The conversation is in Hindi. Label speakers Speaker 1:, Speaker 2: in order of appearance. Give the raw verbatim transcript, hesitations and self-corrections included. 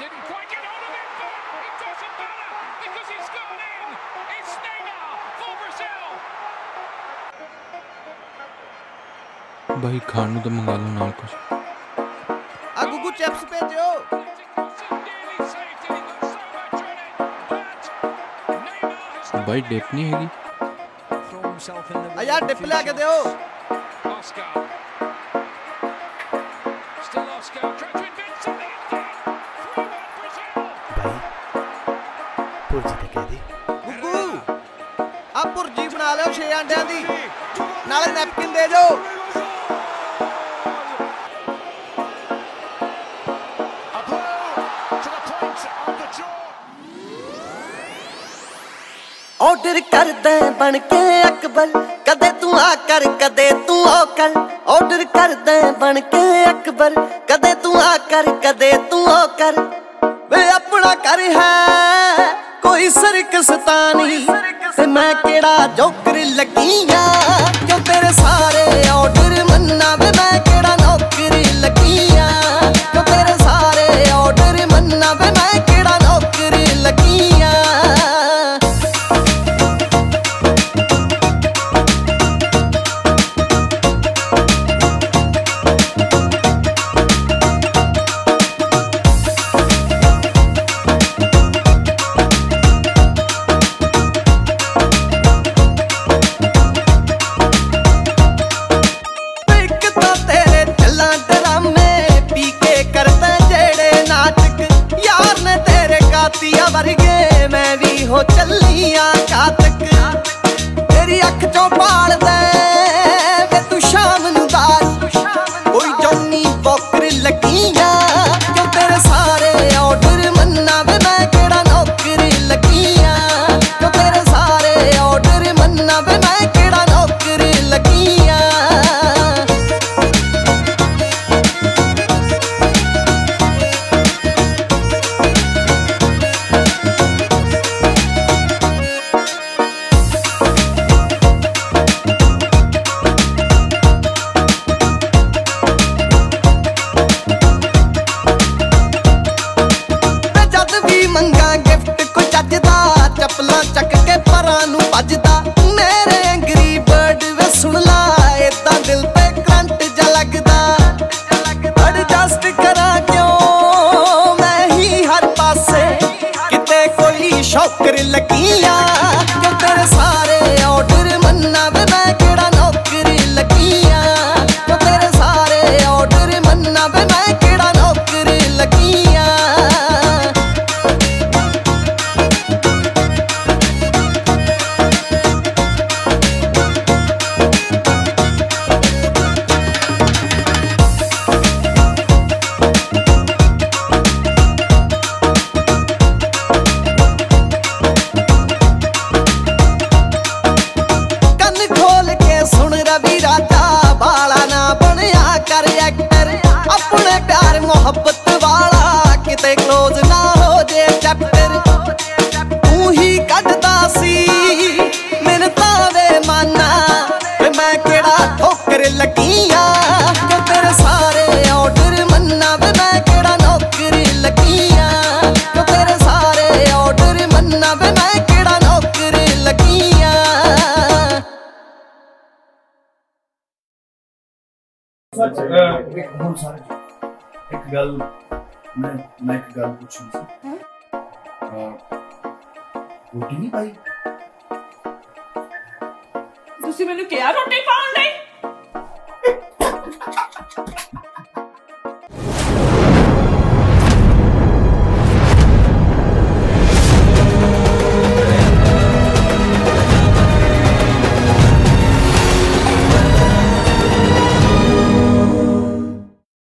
Speaker 1: didn't quite get hold of it, but it doesn't matter because it's gone in. It's Neymar for Brazil.
Speaker 2: भाई खानू तो मंगा लो नाल कुछ।
Speaker 3: आ गुगू चिप्स भेजो।
Speaker 2: भाई डिप नहीं हैगी।
Speaker 3: आ यार डिप लेके दो।
Speaker 4: पुरजी ते कह दी
Speaker 3: गुगू आ पुरजी बना लो छे अंडियां दी नाले नैपकिन दे जो।
Speaker 4: ऑर्डर कर दे बन के अकबर कदे तू आकर कदे तू ओकर ऑर्डर कर दे बन के अकबर कदे तू आकर कदे तू ओकर वे अपना कर है कोई सरकस्तानी ते मैं केड़ा जोकर लगिया क्यों तेरे सारे ऑर्डर मन्ना वे मैं केड़ा नौकरी लगिया क्यों तेरे सारे ऑर्डर मन्ना वे मैं केड़ा नौकरी लगिया। वर्गे मैं भी हो चलिया कातक तेरी अख चो पाल दे वे तू शाम नू दाल कोई जॉनी वॉकर लगिया क्यों तेरे सारे ऑर्डर मन्ना वे मैं केड़ा नौकरी लगिया क्यों तेरे सारे ऑर्डर मन्ना वे मैं केड़ा नौकरी लगिया। चपला चक के परा नू भजदा मेरे एंग्री बर्ड वे सुन ला इदा दिल पे करंट जा लगदा एडजस्ट करा क्यों मैं ही हर पासे किते कोई शौकर लगिया क्यों तेरे सारे ऑर्डर मन्ना वे मैं केड़ा नौकरी लगिया क्यों तेरे सारे ऑर्डर मन्ना वे मैं केड़ा नौकरी लगिया। अपने प्यार मोहब्बत वाला किते क्लोज ना हो जे चैप्टर तू ही कटदा सी मिन्नता वे माना मैं केड़ा ठोकर लगिया क्यों तेरे सारे ऑर्डर मन्ना वे मैं केड़ा नौकरी लगिया क्यों तेरे सारे ऑर्डर मन्ना वे मैं केड़ा नौकरी लगिया।
Speaker 5: एक गल मैं मैं एक गल पूछनी सी रोटी नहीं पाई
Speaker 6: ਤੁਸੀਂ ਮੈਨੂੰ ਕਿਹਾ ਰੋਟੀ ਪਾਉਣ ਲਈ